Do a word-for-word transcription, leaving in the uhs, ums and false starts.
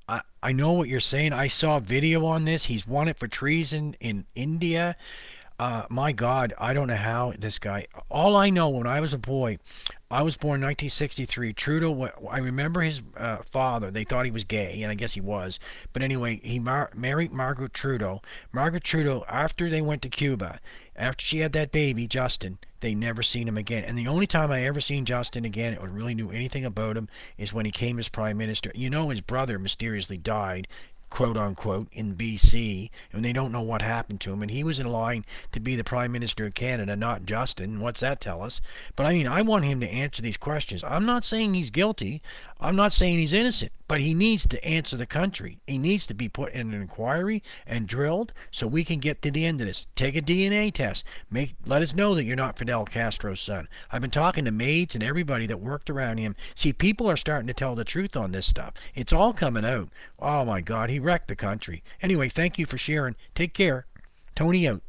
I, I know what you're saying. I saw a video on this. He's wanted for treason in India. Uh, my God, I don't know how this guy. All I know, when I was a boy, I was born in nineteen sixty-three. Trudeau, I remember his uh, father. They thought he was gay, and I guess he was. But anyway, he mar- married Margaret Trudeau. Margaret Trudeau, after they went to Cuba, after she had that baby, Justin, they never seen him again. And the only time I ever seen Justin again or really knew anything about him is when he came as prime minister. You know, his brother mysteriously died, quote unquote, in B C, and they don't know what happened to him. And he was in line to be the Prime Minister of Canada, not Justin. What's that tell us? But I mean, I want him to answer these questions. I'm not saying he's guilty. I'm not saying he's innocent, but he needs to answer the country. He needs to be put in an inquiry and drilled so we can get to the end of this. Take a D N A test. Make let us know that you're not Fidel Castro's son. I've been talking to maids and everybody that worked around him. See, people are starting to tell the truth on this stuff. It's all coming out. Oh my God, he wrecked the country. Anyway, thank you for sharing. Take care. Tony out.